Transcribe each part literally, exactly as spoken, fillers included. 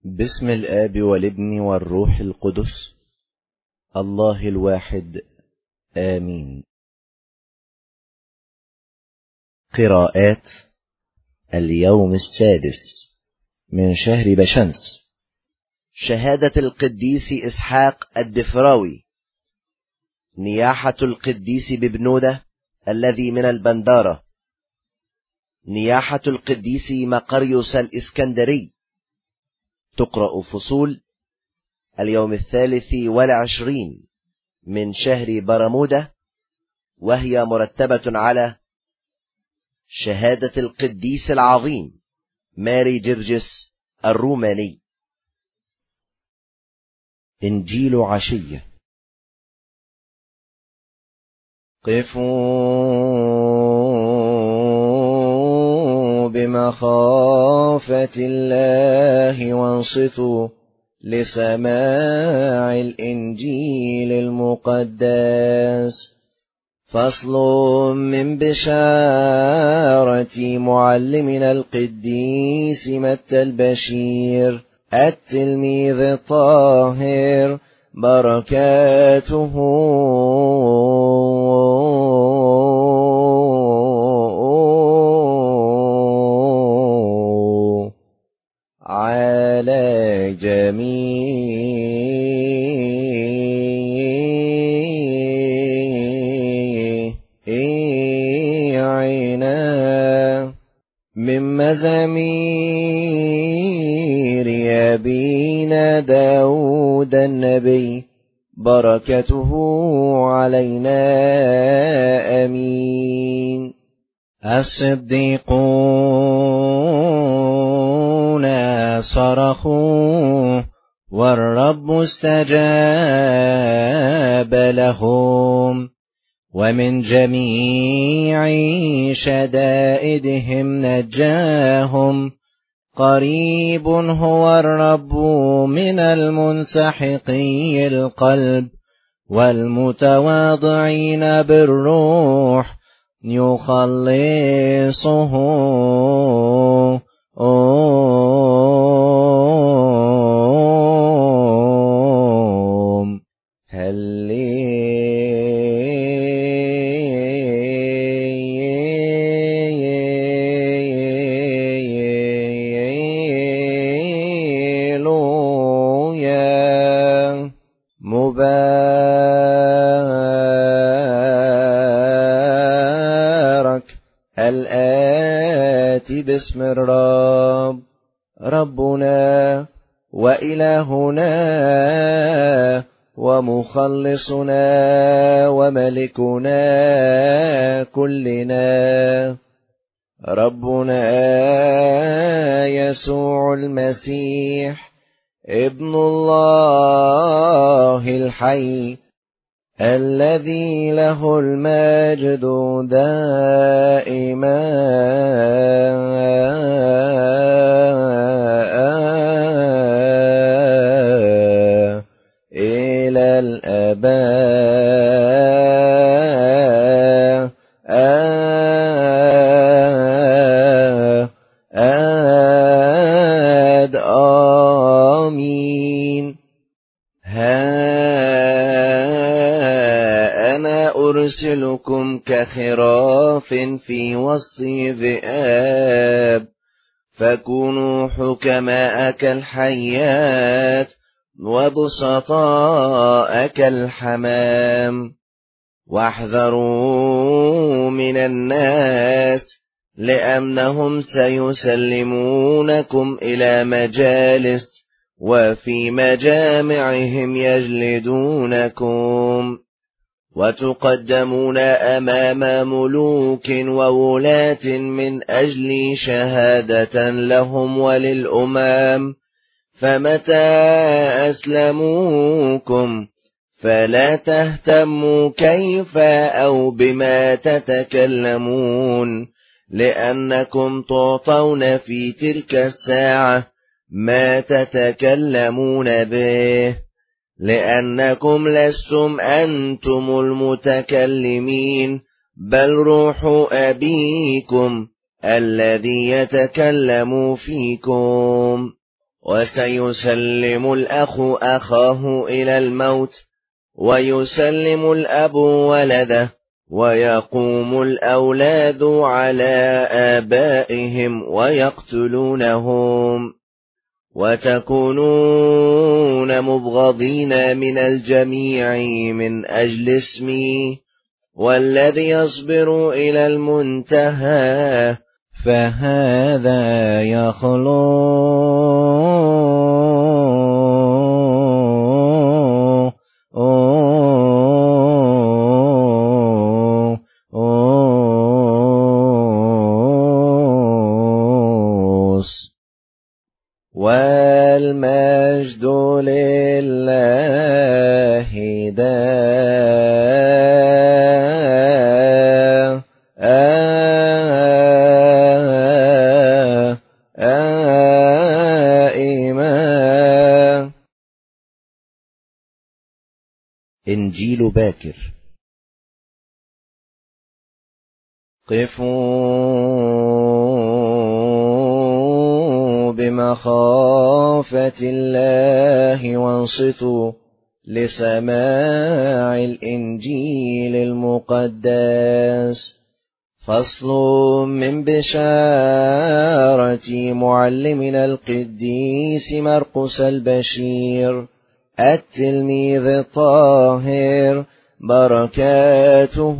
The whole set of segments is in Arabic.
باسم الآب والابن والروح القدس الله الواحد آمين. قراءات اليوم السادس من شهر بشمس. شهادة القديس إسحاق الدفراوي. نياحة القديس ببنودة الذي من البندارة. نياحة القديس مقريوس الإسكندري. تقرأ فصول اليوم الثالث والعشرين من شهر برمودة، وهي مرتبة على شهادة القديس العظيم ماري جرجس الروماني. إنجيل عشية. قفوا بمخافة الله وانصتوا لسماع الإنجيل المقدس. فصل من بشارة معلمنا القديس متى البشير التلميذ الطاهر، بركاته على جميعنا. من مزامير أبينا داود النبي، بركته علينا آمين. الصديقون صرخوا والرب استجاب لهم، ومن جميع شدائدهم نجاهم. قريب هو الرب من المنسحقي القلب والمتواضعين بالروح يخلصهم. مبارك الآتي باسم الرب، ربنا وإلهنا ومخلصنا وملكنا كلنا، ربنا يسوع المسيح ابن الله الحي، الذي له المجد دائما إلى الأبد. آمين. ها أنا أرسلكم كخراف في وسط ذئاب، فكونوا حكماء كالحيات وبسطاء كالحمام. واحذروا من الناس، لأنهم سيسلمونكم إلى مجالس، وفي مجامعهم يجلدونكم، وتقدمون أمام ملوك وولاة من أجل شهادة لهم وللأمم. فمتى أسلموكم فلا تهتموا كيف أو بما تتكلمون، لأنكم تعطون في تلك الساعة ما تتكلمون به، لأنكم لستم أنتم المتكلمين، بل روح أبيكم الذي يتكلم فيكم. وسيسلم الأخ أخاه إلى الموت، ويسلم الأب ولده، ويقوم الأولاد على آبائهم ويقتلونهم، وتكونون مبغضين من الجميع من أجل اسمي، والذي يصبر إلى المنتهى فهذا يخلص والمجد لله دائما. إنجيل باكر. قفوا بمخافة الله وانصتوا لسماع الإنجيل المقدس. فصل من بشارة معلمنا القديس مرقس البشير التلميذ الطاهر، بركاته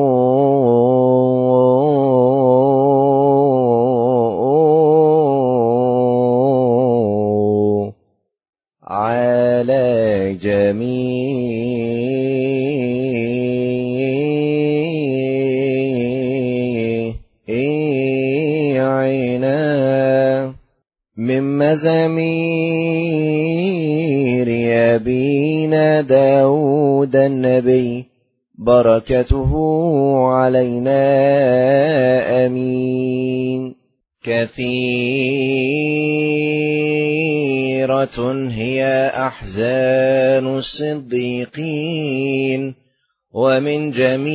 على جميعنا. من مزامير أبينا داود النبي، بركته علينا آمين. كثيرة هي أحزان الصديقين، ومن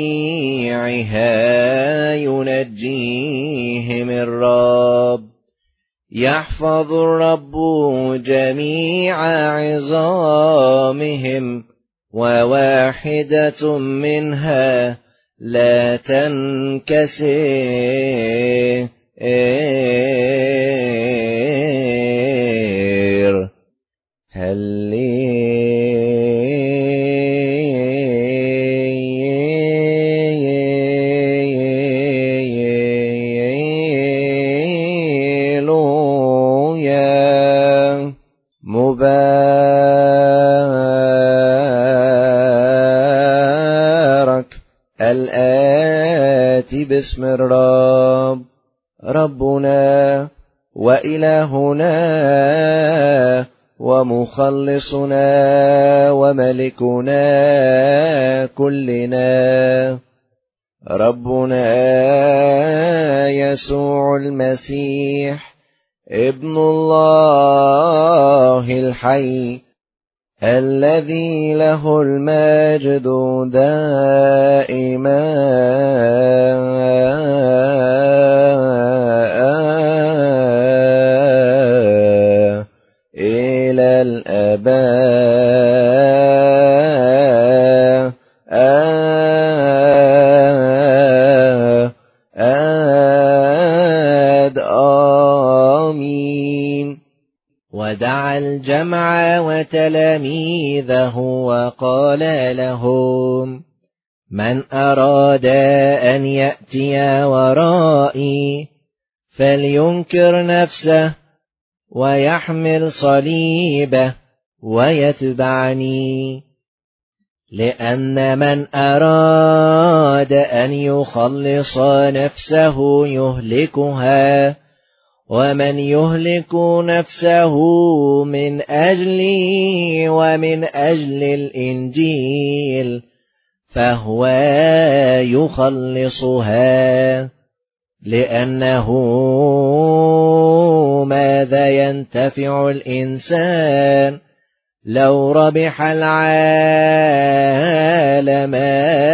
جميعها ينجيهم الرب. يحفظ الرب جميع عظامهم، وواحدة منها لا تنكسر. هللويا. مبارك الآتي باسم الرب، ربنا وإلهنا ومخلصنا وملكنا كلنا، ربنا يسوع المسيح ابن الله الحي، الذي له المجد دائما إلى الآباء. آمين. ودعا الجمع وتلاميذه وقال لهم: من أراد أن يأتي ورائي فلينكر نفسه ويحمل صليبه ويتبعني. لأن من أراد أن يخلص نفسه يهلكها، ومن يهلك نفسه من أجلي ومن أجل الإنجيل فهو يخلصها. لأنه ماذا ينتفع الإنسان لو ربح العالم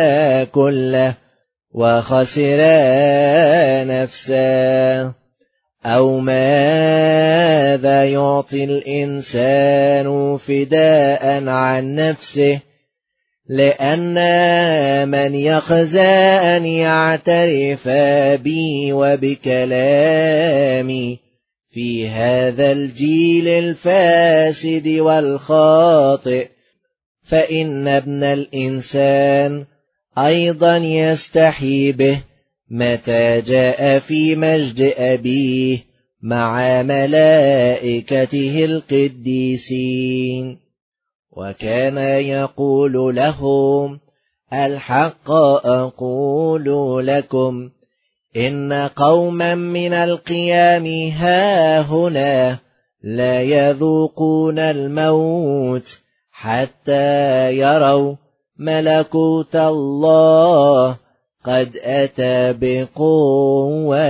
كله وخسر نفسه؟ أو ماذا يعطي الإنسان فداء عن نفسه؟ لأن من يخزى أن يعترف بي وبكلامي في هذا الجيل الفاسد والخاطئ، فإن ابن الإنسان أيضا يستحي به متى جاء في مجد أبيه مع ملائكته القديسين. وكان يقول لهم: الحق أقول لكم إن قوما من القيام ها هنا لا يذوقون الموت حتى يروا ملكوت الله قد أتى بقوة.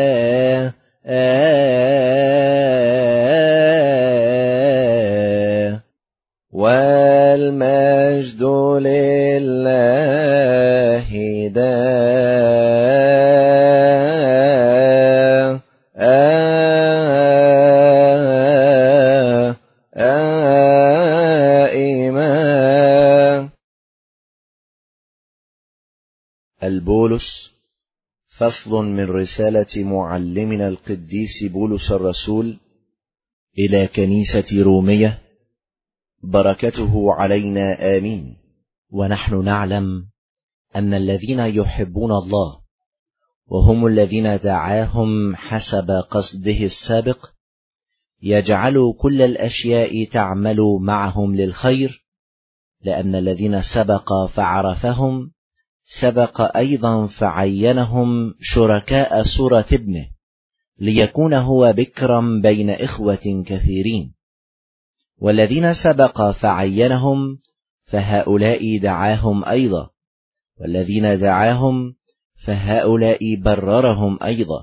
والمجد لله دائما. البولس، فصل من رسالة معلمنا القديس بولس الرسول إلى كنيسة رومية، بركته علينا آمين. ونحن نعلم أن الذين يحبون الله وهم الذين دعاهم حسب قصده السابق يجعل كل الأشياء تعمل معهم للخير، لأن الذين سبق فعرفهم سبق أيضا فعينهم شركاء صورة ابنه، ليكون هو بكرا بين إخوة كثيرين. والذين سبق فعينهم فهؤلاء دعاهم أيضا، والذين دعاهم فهؤلاء بررهم أيضا،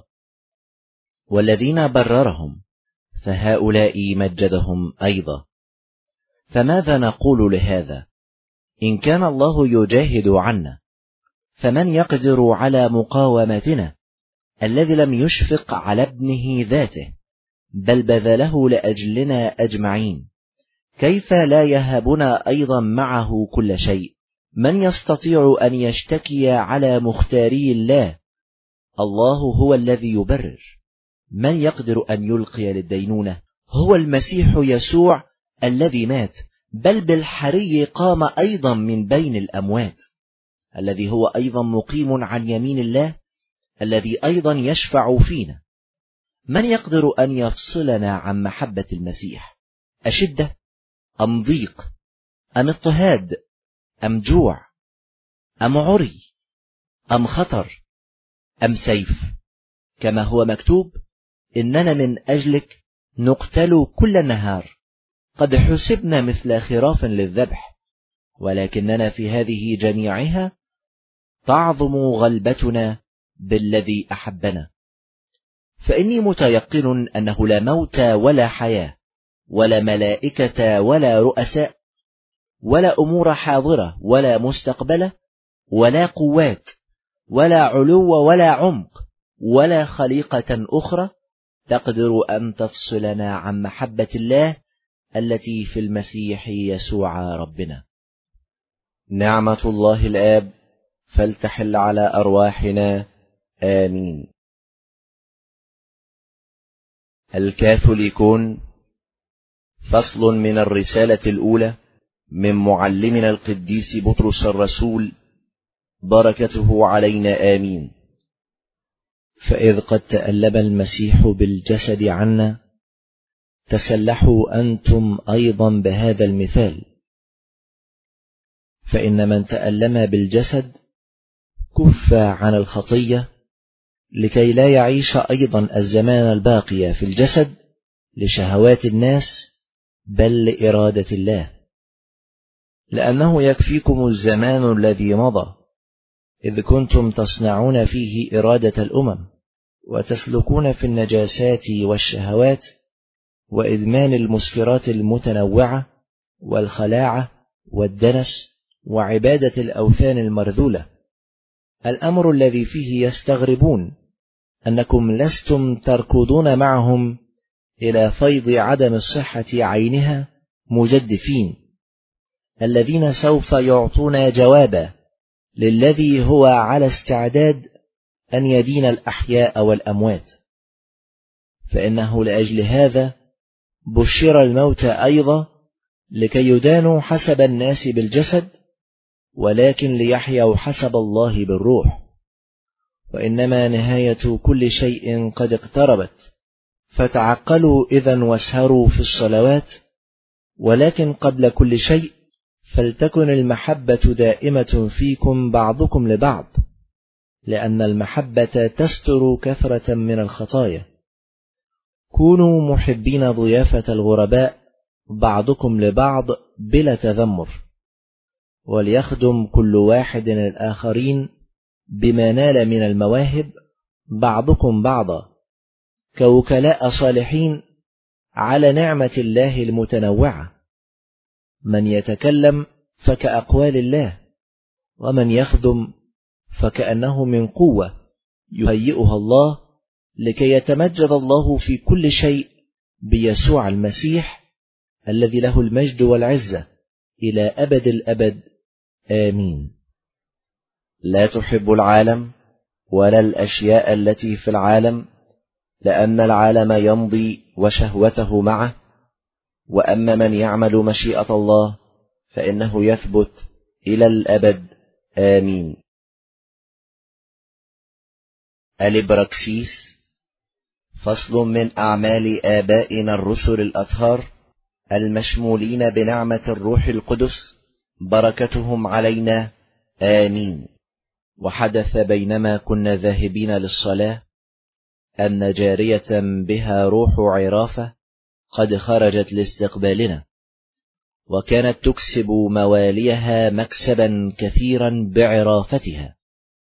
والذين بررهم فهؤلاء مجدهم أيضا. فماذا نقول لهذا؟ إن كان الله يجاهد عنا، فمن يقدر على مقاومتنا الذي لم يشفق على ابنه ذاته بل بذله لأجلنا أجمعين؟ كيف لا يهبنا أيضا معه كل شيء؟ من يستطيع أن يشتكي على مختاري الله؟ الله هو الذي يبرر. من يقدر أن يلقي للدينونة؟ هو المسيح يسوع الذي مات، بل بالحري قام أيضا من بين الأموات، الذي هو أيضا مقيم عن يمين الله، الذي أيضا يشفع فينا. من يقدر أن يفصلنا عن محبة المسيح؟ أشدة أم ضيق أم اضطهاد أم جوع أم عري أم خطر أم سيف؟ كما هو مكتوب: إننا من أجلك نقتل كل النهار، قد حسبنا مثل خراف للذبح، ولكننا في هذه جميعها تعظم غلبتنا بالذي أحبنا. فإني متيقن أنه لا موت ولا حياة ولا ملائكة ولا رؤساء ولا أمور حاضرة ولا مستقبلة ولا قوات ولا علو ولا عمق ولا خليقة أخرى تقدر أن تفصلنا عن محبة الله التي في المسيح يسوع ربنا. نعمة الله الآب فلتحل على أرواحنا آمين. الكاثوليكون، فصل من الرسالة الأولى من معلمنا القديس بطرس الرسول، بركته علينا آمين. فإذ قد تألم المسيح بالجسد عنا، تسلحوا أنتم أيضا بهذا المثال. فإن من تألم بالجسد كف عن الخطية، لكي لا يعيش أيضا الزمان الباقي في الجسد لشهوات الناس، بل لإرادة الله. لأنه يكفيكم الزمان الذي مضى، إذ كنتم تصنعون فيه إرادة الأمم، وتسلكون في النجاسات والشهوات وإدمان المسكرات المتنوعة والخلاعة والدنس وعبادة الأوثان المرذولة، الأمر الذي فيه يستغربون أنكم لستم تركضون معهم إلى فيض عدم الصحة عينها مجدفين، الذين سوف يعطون جوابا للذي هو على استعداد أن يدين الأحياء والأموات. فإنه لأجل هذا بشر الموتى أيضا، لكي يدانوا حسب الناس بالجسد، ولكن ليحيوا حسب الله بالروح. وإنما نهاية كل شيء قد اقتربت، فتعقلوا إذن واسهروا في الصلوات. ولكن قبل كل شيء فلتكن المحبة دائمة فيكم بعضكم لبعض، لأن المحبة تستر كثرة من الخطايا. كونوا محبين ضيافة الغرباء بعضكم لبعض بلا تذمر، وليخدم كل واحد الآخرين بما نال من المواهب بعضكم بعضا، كوكلاء صالحين على نعمة الله المتنوعة. من يتكلم فكأقوال الله، ومن يخدم فكأنه من قوة يهيئها الله، لكي يتمجد الله في كل شيء بيسوع المسيح، الذي له المجد والعزة إلى أبد الأبد. آمين. لا تحب العالم ولا الأشياء التي في العالم، لأن العالم يمضي وشهوته معه، وأما من يعمل مشيئة الله فإنه يثبت إلى الأبد. آمين. الإبراكسيس. فصل من أعمال آبائنا الرسل الأطهار المشمولين بنعمة الروح القدس، بركتهم علينا. آمين. وحدث بينما كنا ذاهبين للصلاة أن جارية بها روح عرافة قد خرجت لاستقبالنا، وكانت تكسب مواليها مكسبا كثيرا بعرافتها.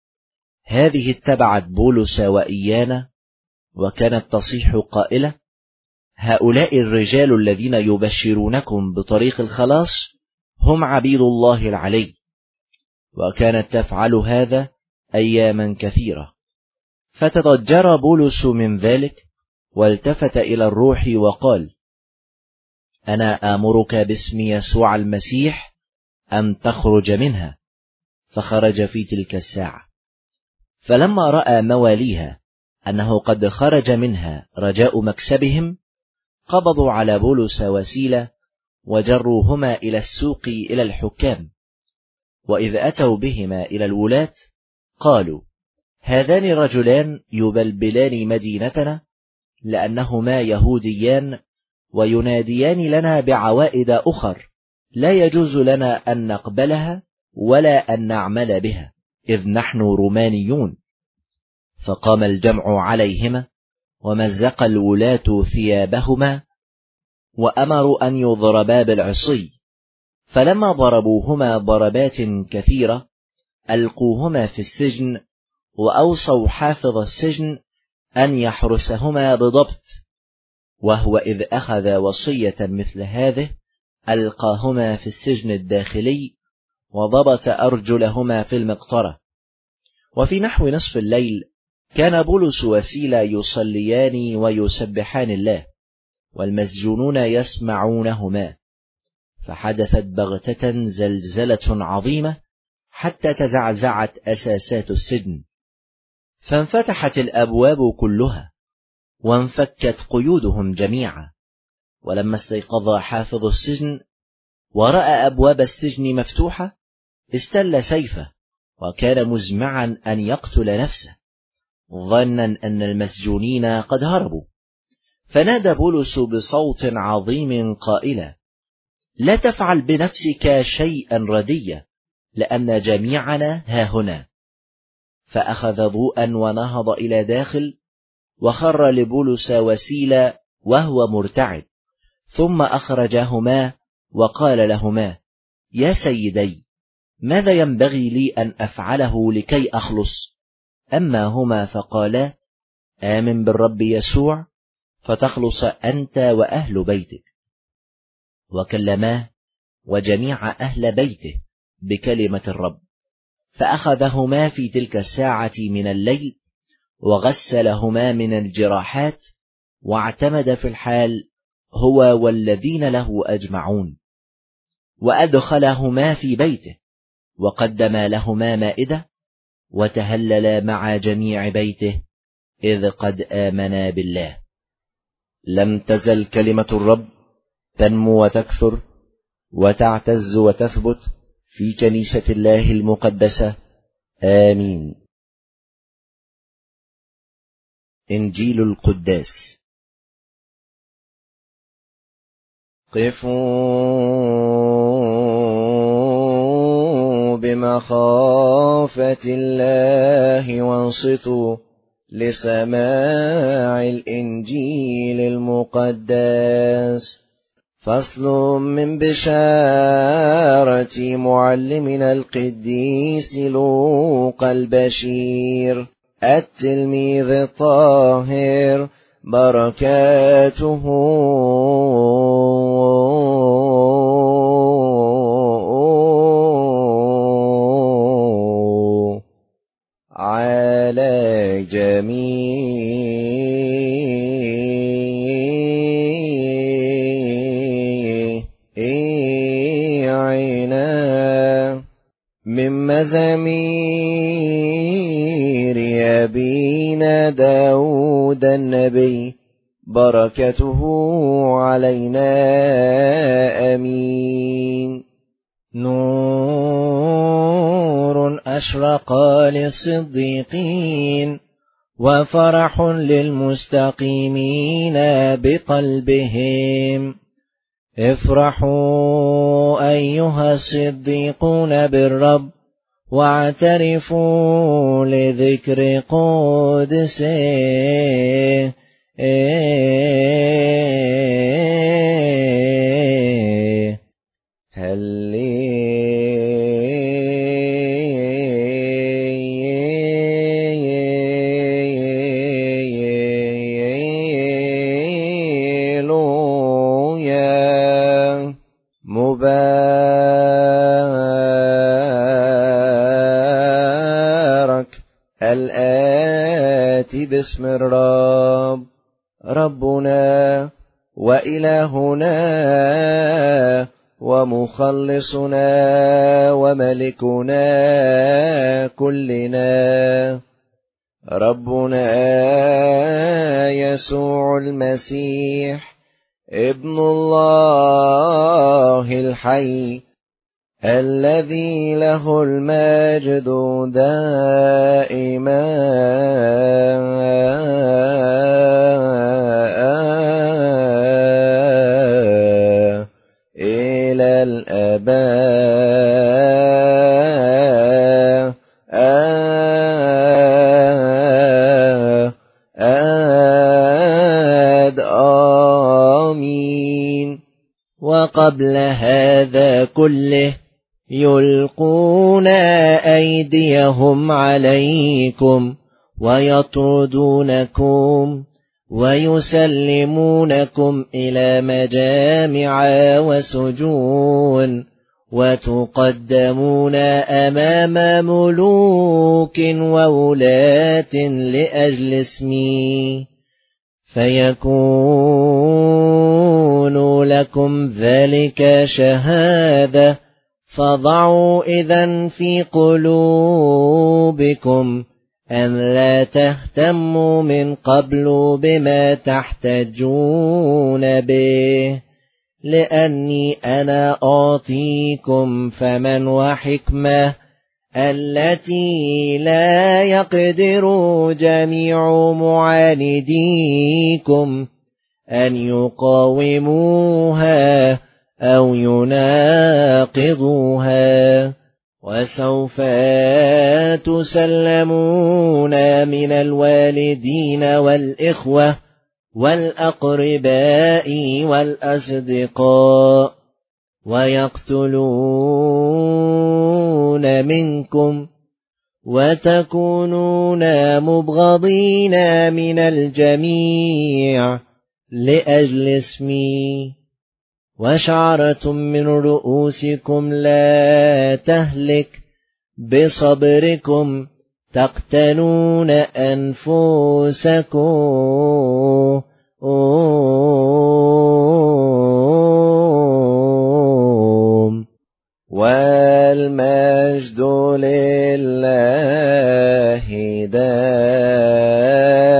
هذه اتبعت بولس وإيانا، وكانت تصيح قائلة: هؤلاء الرجال الذين يبشرونكم بطريق الخلاص هم عبيد الله العلي. وكانت تفعل هذا أياما كثيرة. فتضجر بولس من ذلك، والتفت إلى الروح وقال: أنا آمرك باسم يسوع المسيح أن تخرج منها. فخرج في تلك الساعة. فلما رأى مواليها أنه قد خرج منها رجاء مكسبهم، قبضوا على بولس وسيلة وجروهما إلى السوق إلى الحكام. وإذ أتوا بهما إلى الولاة قالوا: هذان الرجلان يبلبلان مدينتنا، لأنهما يهوديان ويناديان لنا بعوائد أخر لا يجوز لنا أن نقبلها ولا أن نعمل بها، إذ نحن رومانيون. فقام الجمع عليهما، ومزق الولاة ثيابهما، وأمروا أن يضربا بالعصي. فلما ضربوهما ضربات كثيرة ألقوهما في السجن، وأوصوا حافظ السجن أن يحرسهما بضبط. وهو إذ أخذ وصية مثل هذه ألقاهما في السجن الداخلي، وضبط أرجلهما في المقطرة. وفي نحو نصف الليل كان بولس وسيلة يصليان ويسبحان الله، والمسجونون يسمعونهما. فحدثت بغتة زلزلة عظيمة، حتى تزعزعت أساسات السجن، فانفتحت الأبواب كلها، وانفكت قيودهم جميعا. ولما استيقظ حافظ السجن ورأى أبواب السجن مفتوحة، استل سيفه، وكان مزمعا أن يقتل نفسه، ظنا أن المسجونين قد هربوا. فنادى بولس بصوت عظيم قائلا: لا تفعل بنفسك شيئا رديا، لأن جميعنا هاهنا. فأخذ ضوءا ونهض إلى داخل، وخر لبولس وسيلة وهو مرتعد، ثم أخرجهما وقال لهما: يا سيدي، ماذا ينبغي لي أن أفعله لكي أخلص؟ أما هما فقالا: آمن بالرب يسوع فتخلص أنت وأهل بيتك. وكلماه وجميع أهل بيته بكلمة الرب. فأخذهما في تلك الساعة من الليل، وغسلهما من الجراحات، واعتمد في الحال هو والذين له أجمعون، وأدخلهما في بيته، وقدم لهما مائدة، وتهلل مع جميع بيته، إذ قد آمنا بالله. لم تزل كلمة الرب تنمو وتكثر وتعتز وتثبت في كنيسة الله المقدسة. آمين. إنجيل القداس. قفوا بمخافة الله وانصتوا لسماع الإنجيل المقدس. فصل من بشارة معلمنا القديس لوقا البشير التلميذ الطاهر، بركاته على جميعنا. من مزامير أبينا داود النبي، بركته علينا. آمين. نور أشرق للصديقين، وفرح للمستقيمين بقلبهم. افرحوا أيها الصديقون بالرب، واعترفوا لذكر قدسه. هللويا. مبارك الآتي باسم الرب، ربنا وإلهنا ومخلصنا وملكنا كلنا، ربنا يسوع المسيح ابن الله الحي، الذي له المجد دائما إلى الآباء. آمين. وقبل هذا كله يلقون أيديهم عليكم ويطردونكم ويسلمونكم إلى مجامع وسجون، وتقدمون أمام ملوك وولاة لأجل اسمي، فيكون لكم ذلك شهادة. فضعوا إذن في قلوبكم أن لا تهتموا من قبل بما تحتجون به، لأني أنا أعطيكم فمن وحكمة التي لا يقدر جميع معانديكم أن يقاوموها أو يناقضوها. وسوف تسلمون من الوالدين والإخوة والأقرباء والأصدقاء، ويقتلون منكم، وتكونون مبغضين من الجميع لأجل اسمي، وشعرة من رؤوسكم لا تهلك، بصبركم تقتلون أنفسكم والمجد لله دائما.